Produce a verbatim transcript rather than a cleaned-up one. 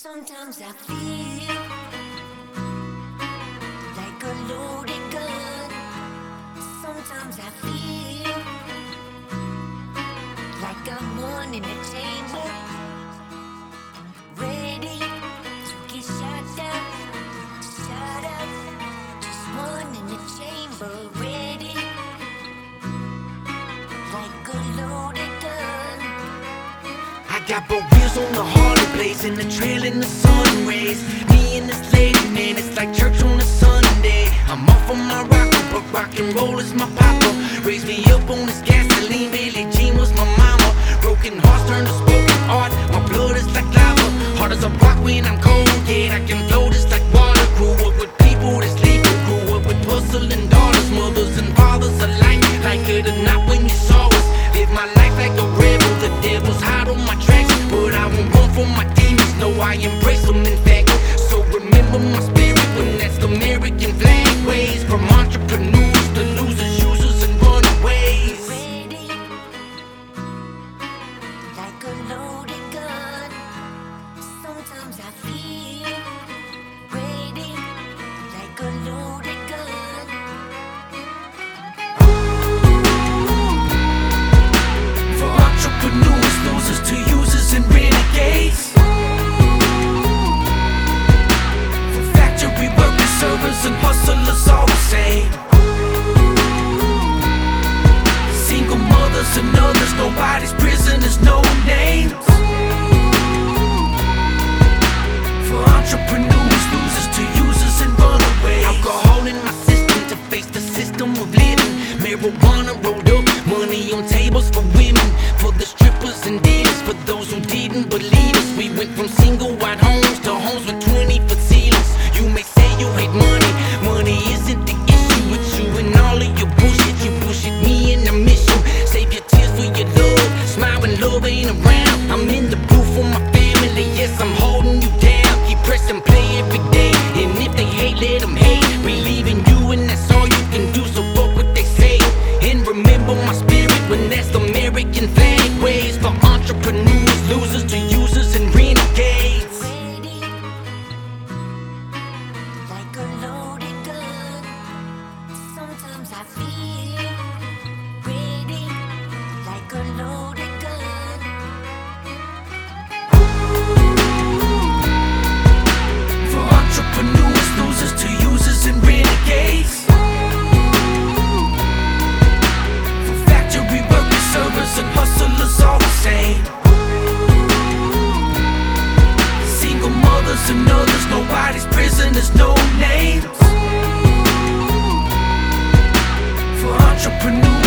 Sometimes I feel like a loaded gun. Sometimes I feel like I'm one in a chamber, ready to get shot up, shot up. Just one in the chamber, ready like a loaded gun. I got both wheels on the Harley, blazing the trail in the sun rays. Me and this lady, man, it's like church on a Sunday. I'm off on my rocker, but rock and roll is my papa. Raised me up on this gasoline, Billie Jean was my mama. Broken hearts turn to spoken art, my blood is like lava. Hard as a rock when I'm cold, yeah, I can flow just like water. Grew up with people that's lethal, grew up with hustling daughters, mothers and fathers alike. Like it or not when you saw us, live my life like a rebel. The devil's hot on my tracks, but I won't run from my demons. No, I embrace them in fact. So remember my spirit when that's the American flag waves. From entrepreneurs to losers, users and runaways. Ready like a loaded gun. Sometimes I feel ready like a loaded gun. For entrepreneurs, losers to users and renegades. For factory workers, servers and hustlers, all the same. Single mothers and others, nobody's prisoners, no names. For entrepreneurs, losers to users and runaways. Alcohol in my system to face the system of living. Marijuana rolled up, money on tables for women. For the strippers and dealers, for those who didn't believe us. We went from single wide homes to homes with twenty foot ceilings. You may say you hate money, money isn't the issue. It's you and all of your bullshit. You bullshit me and I miss you. Save your tears for your love, smile when love ain't around. I'm in the booth for my family, yes, I'm holding you down. Keep pressing play every day, and if they hate, let them hate. Believe in you and that's all you can do, so fuck what they say. And remember my spirit when that's the American flag waves. For entrepreneurs, losers to users and renegades. Ready like a loaded gun. Sometimes I feel ready like a loaded gun. For entrepreneurs, losers to users and renegades. For factory workers, servers and hustlers, all the same. Single mothers and others, nobody's prisoners, no names. For entrepreneurs,